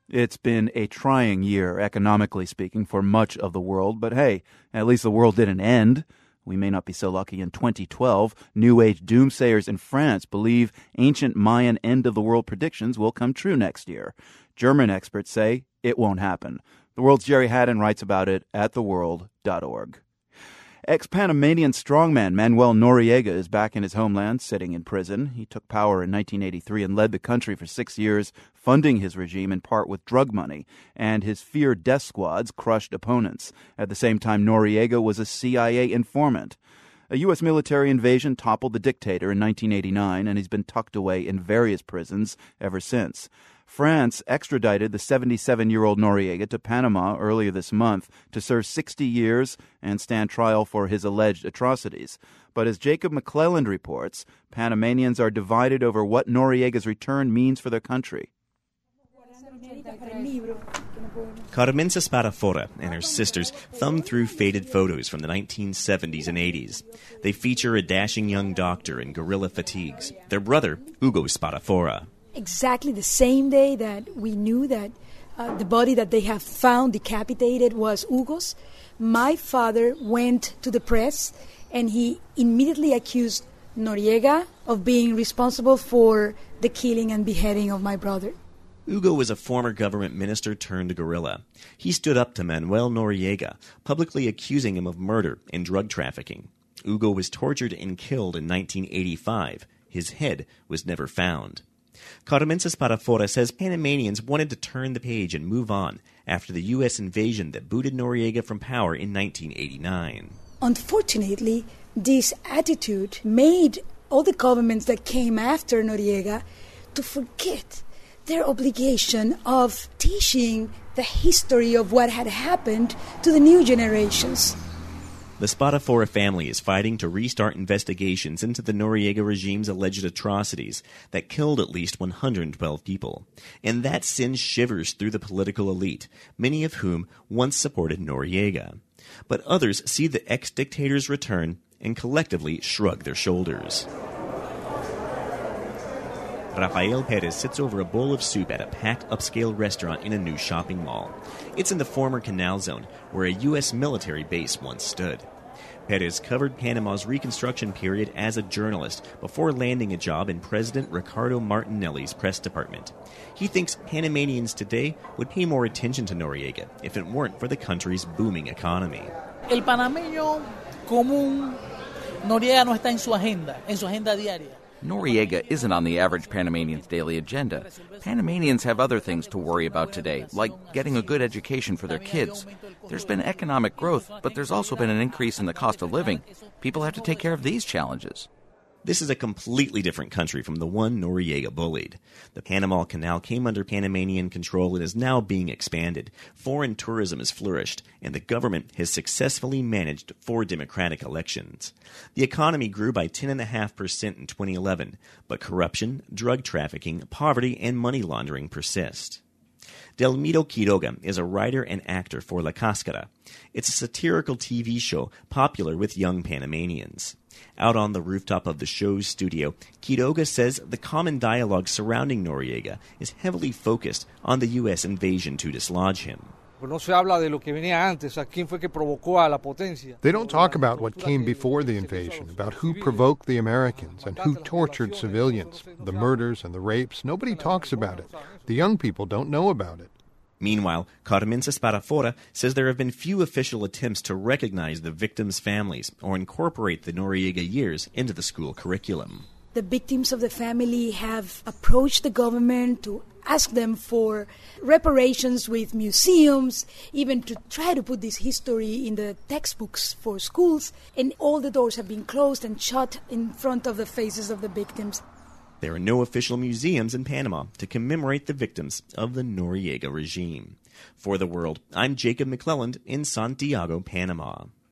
It's been a trying year, economically speaking, for much of the world. But hey, at least the world didn't end. We may not be so lucky in 2012. New Age doomsayers in France believe ancient Mayan end-of-the-world predictions will come true next year. German experts say it won't happen. The World's Jerry Haddon writes about it at theworld.org. Ex-Panamanian strongman Manuel Noriega is back in his homeland, sitting in prison. He took power in 1983 and led the country for 6 years, funding his regime in part with drug money, and his feared death squads crushed opponents. At the same time, Noriega was a CIA informant. A U.S. military invasion toppled the dictator in 1989, and he's been tucked away in various prisons ever since. France extradited the 77-year-old Noriega to Panama earlier this month to serve 60 years and stand trial for his alleged atrocities. But as Jacob McClelland reports, Panamanians are divided over what Noriega's return means for their country. Carmenza Spadafora and her sisters thumb through faded photos from the 1970s and 80s. They feature a dashing young doctor in guerrilla fatigues, their brother, Hugo Spadafora. Exactly the same day that we knew that the body that they have found decapitated was Hugo's, my father went to the press and he immediately accused Noriega of being responsible for the killing and beheading of my brother. Hugo was a former government minister turned guerrilla. He stood up to Manuel Noriega, publicly accusing him of murder and drug trafficking. Hugo was tortured and killed in 1985. His head was never found. Carmenza Spadafora says Panamanians wanted to turn the page and move on after the U.S. invasion that booted Noriega from power in 1989. Unfortunately, this attitude made all the governments that came after Noriega to forget their obligation of teaching the history of what had happened to the new generations. The Spadafora family is fighting to restart investigations into the Noriega regime's alleged atrocities that killed at least 112 people. And that sends shivers through the political elite, many of whom once supported Noriega. But others see the ex-dictator's return and collectively shrug their shoulders. Rafael Perez sits over a bowl of soup at a packed upscale restaurant in a new shopping mall. It's in the former Canal Zone, where a U.S. military base once stood. Perez covered Panama's Reconstruction period as a journalist before landing a job in President Ricardo Martinelli's press department. He thinks Panamanians today would pay more attention to Noriega if it weren't for the country's booming economy. El panameño común, Noriega no está en su agenda diaria. Noriega isn't on the average Panamanian's daily agenda. Panamanians have other things to worry about today, like getting a good education for their kids. There's been economic growth, but there's also been an increase in the cost of living. People have to take care of these challenges. This is a completely different country from the one Noriega bullied. The Panama Canal came under Panamanian control and is now being expanded. Foreign tourism has flourished, and the government has successfully managed 4 democratic elections. The economy grew by 10.5% in 2011, but corruption, drug trafficking, poverty, and money laundering persist. Delmiro Quiroga is a writer and actor for La Cáscara. It's a satirical TV show popular with young Panamanians. Out on the rooftop of the show's studio, Quiroga says the common dialogue surrounding Noriega is heavily focused on the U.S. invasion to dislodge him. They don't talk about what came before the invasion, about who provoked the Americans and who tortured civilians, the murders and the rapes. Nobody talks about it. The young people don't know about it. Meanwhile, Carmenza Spadafora says there have been few official attempts to recognize the victims' families or incorporate the Noriega years into the school curriculum. The victims of the family have approached the government to ask them for reparations with museums, even to try to put this history in the textbooks for schools, and all the doors have been closed and shut in front of the faces of the victims. There are no official museums in Panama to commemorate the victims of the Noriega regime. For The World, I'm Jacob McClelland in Santiago, Panama.